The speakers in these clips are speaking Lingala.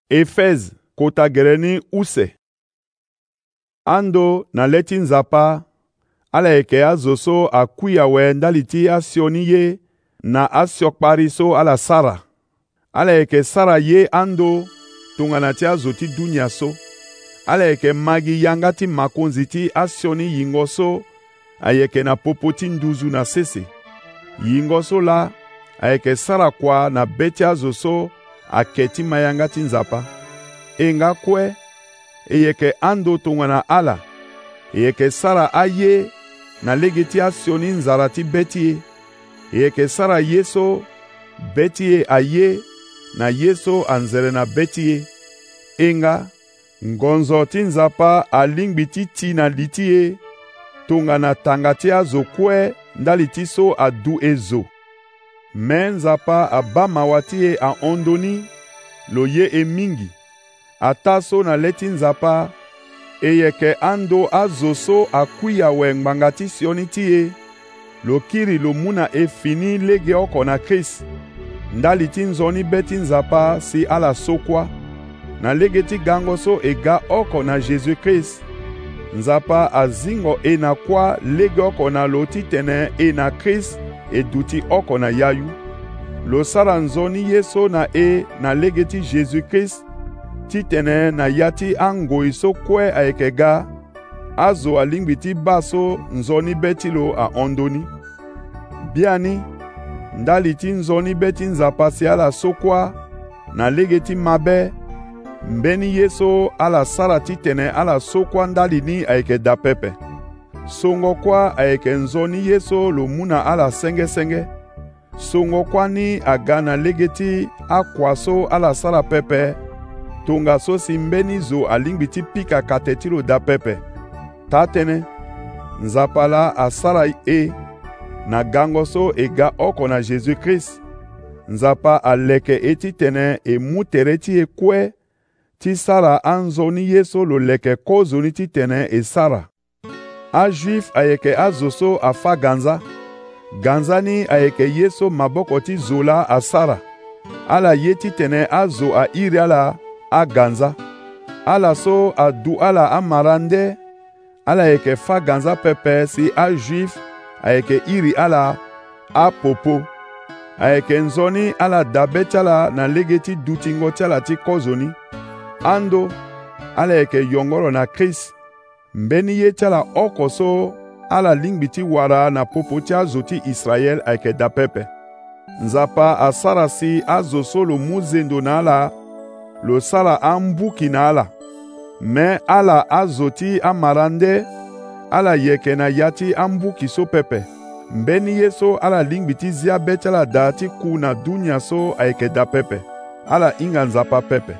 Efez kota gereni use. Ando na leti nzapa, ala eke azoso akuya we ndaliti asioni ye na asiokpari so ala Sara. Ala eke Sara ye ando tunganati azoti dunia so. Ala eke magi yangati makonziti asioni yingo so ayeke na popoti nduzu na sese. Yingo so la ayeke Sara kwa na beti azoso aketi mayangati nzapa. Enga kwe eyeke ando tongana ala eyeke Sara aye na legeti asioni nzarati beti ye. Eyeke Sara yeso beti ye aye na yeso anzere na beti ye. Enga ngonzo ti nzapa alingbiti ti na liti ye tongana tangati azo kue ndaliti so adu ezo. Me nzapa abamawa ti ye aondoni lo ye emingi. Ata so na leti nzapa eyeke ando azo so akuya we ngbangati sioni ti ye lo kiri lo muna efini lege oko na Chris. Ndaliti nzoni beti nzapa si ala sokwa na legeti gango so ega oko na Jésus Christ. Nzapa azingo e na kwa lege oko na lo titene e na Christ e duti oko na yayu. Lo Sara nzoni yeso na e na legeti Jésus Christ titene na yati angoi so kwe ayekega azo alingbiti baso nzoni beti lo a ondoni. Biani ndaliti nzoni beti nzapa si ala sokwa na legeti mabe mbeni yeso ala Sara titene ala sokwa ndalini ayeke dapepe. Songo kwa ayeke nzoni yeso lo muna ala senge. Songo kwa ni aga na legeti akwa so ala Sara pepe. Tonga so si mbeni zo alingbiti pika kateti lo dapepe. Tatene nzapa la a Sara e na gango so ega oko na Jésus Christ. Nzapa aleke eti tene e mutere ti e kwe ti Sara anzoni yeso lo leke kozoni ti tene e Sara. A juif ayeke azoso afa ganza. Ganza ni ayeke yeso maboko ti zola a Sara. Ala ye ti tene azo a iri ala a ganza. Ala so adu ala amarande. Ala yeke fa ganza pepe si a juif ayeke iri ala a popo. Ayeke nzoni ala dabe tiala na legeti dutingo tiala ti kozoni. Ando ala yeke yongoro na Christ. Mbeni ye tiala oko so ala lingbiti wara na popo ti azo ti Israel ayeke dapepe. Nzapa a Sara si azo so lo mu zendo na ala lo Sara ambuki na ala. Me ala azo ti amarande ala yeke na yati ambuki so pepe. Mbeni ye so ala lingbiti zia beti ala da ti ku na dunia so ayeke dapepe. Ala inga nzapa pepe.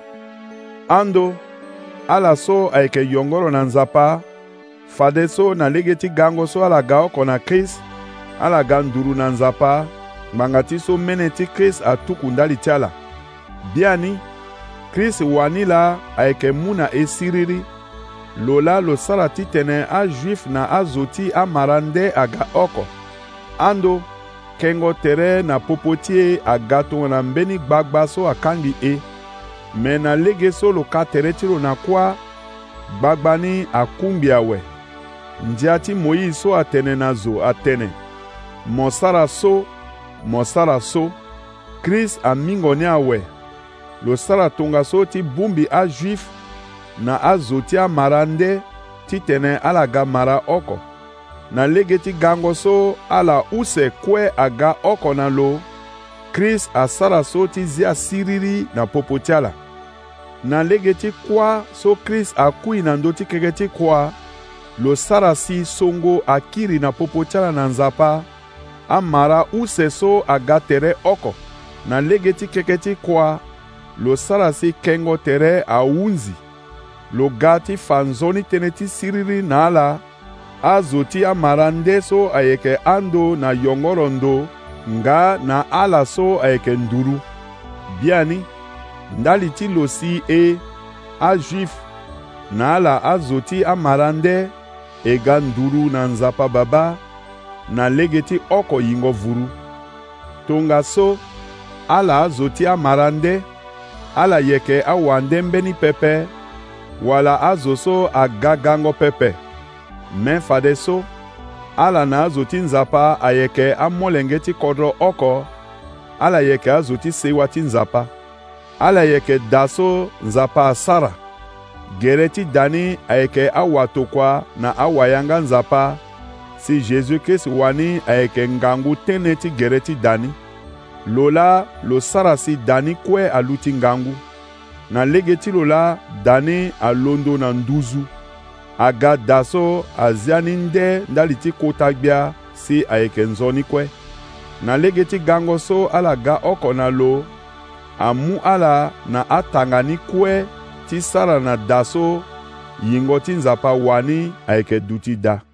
Ando ala so ayeke yongoro na nzapa fade so na legeti gango so ala ga oko na Christ. Ala ga nduru na nzapa ngangati so mene ti Christ atuku ndali ti ala. Biani Christ wani la ayeke muna esiriri. Lola lo Sara titene a juif na azo ti amarande aga oko. Ando kengo tere na popotie aga tongana mbeni gbagba so akangi e. Me na lege so lo ka tere ti lo na kwa gbagba ni akumbi awe. Ndia ti Moïse so atene na zo atene. Mo Sara so Christ amingo ni awe. Lo Sara tonga so ti bumbi a juif na azo ti amarande titene ala ga mara oko. Na legeti gango so ala use kwe aga oko na lo Christ a Sara so ti zia siriri na popo tiala. Na legeti kwa so Christ akui na ndoti kegeti kwa lo Sara si songo akiri na popo tiala na nzapa amara use so aga tere oko. Na legeti keketi kwa lo Sara si kengo tere a unzi. Lo gati fanzoni teneti siriri na ala azo ti amarande so ayeke ando na yongorondo nga na ala so ayeke nduru. Biani ndali ti lo si e a juif na ala azo ti amarande ega nduru na nzapa baba na legeti oko yingo vuru. Tonga so ala azo ti amarande ala yeke awande mbeni pepe, wala azo so aga gango pepe. Men fade so, ala na azo ti nzapa ayeke amolenge ti kodro oko, ala yeke azo ti sewa ti nzapa. Ala yeke da so nzapa asara. Gere ti dani ayeke awatokua na awayanga nzapa, si Jésus-Christ wani ayeke ngangu tënë ti gere ti dani. Lola lo sara si dani kue alu ti ngangu. Na lege ti lola dani alondo na nduzu. Aga da so azia ni nde ndali ti kota gbia si ayeke nzoni kue. Na lege ti gango so ala ga oko na lo, amu ala na atanga ni kue ti sara na da so yingo ti nzapa wani ayeke duti da.